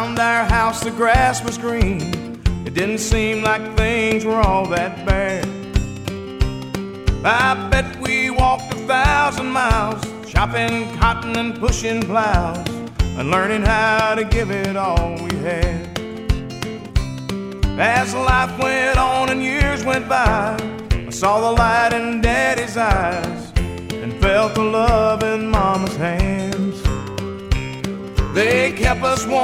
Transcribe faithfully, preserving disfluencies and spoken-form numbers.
Around our house the grass was green. It didn't seem like things were all that bad. I bet we walked a thousand miles, chopping cotton and pushing plows, and learning how to give it all we had. As life went on and years went by, I saw the light in Daddy's eyes and felt the love in Mama's hands. They kept us warm